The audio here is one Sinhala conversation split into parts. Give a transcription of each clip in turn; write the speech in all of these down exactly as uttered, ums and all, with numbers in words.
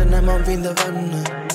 අසනම විඳවන්න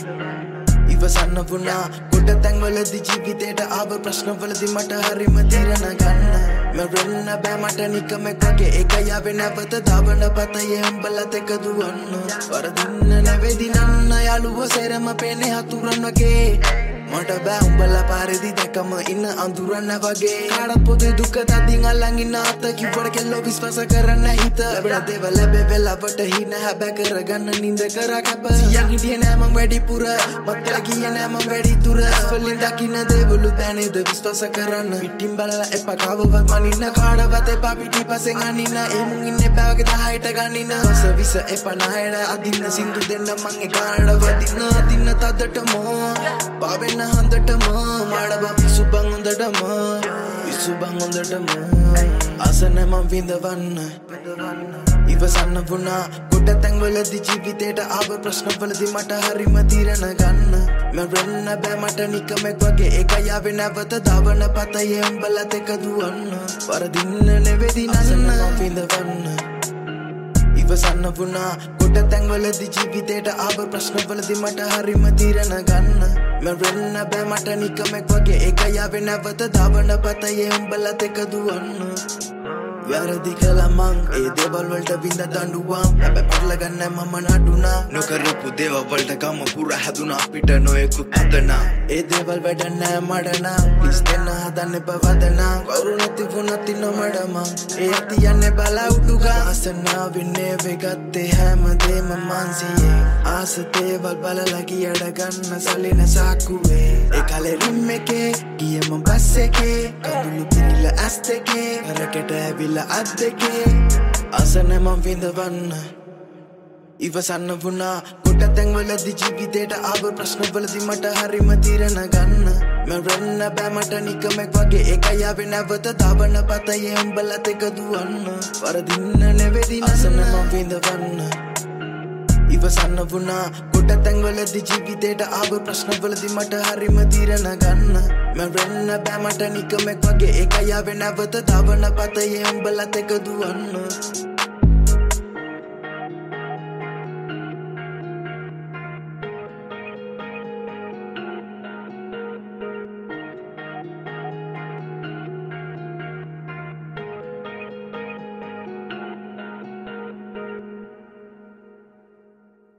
ඉවසන්න වුණා ගොඩ තැන්වලදී ජීවිතේට ආව ප්‍රශ්නවලදී මට හරිම තීරණ ගන්න මරන්න බෑ මට නිකමෙක් වගේ ඒක යාවේ නැවත දවන පතයේ උඹලත් එක දුවන්න වරදින්න නැවේදි නන්න යාළුවෝ සෙරම පේන්නේ හතුරන් වගේ මට බෑ උඹලා පාරේදී දැකම ඉන්න අඳුරන්න වගේ කාටත් පොදේ දුක තදින් අල්ලන් ඉන්න අත කිව්වට කෙල්ලෝ විශ්වාස කරන්න හිත ලැබෙන දේවල් ලැබෙ වෙලාවට හින හැබැ කරගන්න නින්ද කරා කැප සියන් හිටියේ නෑ මං වැඩිපුර මත්තල ගියේ නෑ මං වැඩි දුර වලින් දකින්න දේවලු දැනේද විශ්වාස කරන්න පිටින් බලලා එපා කවවත් මනින්න කාටවත් එපා පිටිපස්සෙන් අනින්න ඒ මුන් ඉන්නේ බෑ වගේ දහයට ගනින්න වස විස එපා නායන අදින්න සින්දු දෙන්න මං එකාට වදින්න අදින්න තදටම පාවෙන්න හොඳටම මාඩබ විසුබන් හොඳටම විසුබන් හොඳටම අසනම විඳවන්න ඉවසන්න වුණා ගොඩ තැන්වලදී ජීවිතේට ආව ප්‍රශ්නවලදී මට හරිම තීරණ ගන්න මරන්න බෑ මට නිකමෙක් වගේ ඒක යාවේ නැවත දවන පතයේ උඹලත් එක දුවන්න වරදින්න නෙවෙයි අසනම විඳවන්න ඉවසන්න වුණා ගොඩ තැන්වලදී ජීවිතේට ආව ප්‍රශ්නවලදී මට හරිම තීරණ ගන්න මරන්න බෑ මට නිකමෙක් වගේ ඒක යාවේ නැවත දවන පතයේ උඹලත් එක දුවන්න වැරදි කළා මං ඒ දේවල් වලට විඳ දඬුවම් හැබැයි පටල ගන්න මම නඩුනා නොකරපු දේවල් වලට ගම පුරා හැදුනා අපිට නොයෙකුත් හදනා ඒ දේවල් වැඩ නෑ මඩනා ප්ලීස් දෙන්න හදන්න බවදනා කවුරු නැති වුණත් ඉන්න මඩම ඒ ඇති යන්නේ බලා උඩුගා අසනා වින්නේ වෙගත්තේ හැමදේම මන්සියේ ආස දේවල් බලලා ගියඩ ගන්න සලින සාකුවේ ඒ කලේ රිම් එකේ ගියම බස් එකේ කඳුළු පිරිල ඇස් දෙකේ රකෙට ඇවිල්ලා අත් දෙකේ අසනම විඳවන්න ඉවසන්න වුණා ගොඩ තැන්වලදී ජීවිතේට ආව ප්‍රශ්නවලදී මට හරිම තීරණ ගන්න මරන්න බෑ මට නිකමෙක් වගේ ඒක යාවේ නැවත දවන පතයේ උඹලත් එක දුවන්න වරදින්න නෙවෙයි අසනම විඳවන්න ඉවසන්න වුණා ගොඩ තැන්වලදී ජීවිතේට ආව ප්‍රශ්නවලදී මට හරිම තීරණ ගන්න මරන්න බෑ මට නිකමෙක් වගේ ඒක යාවේ නැවත දවන පතයේ උඹලත් එක දුවන්න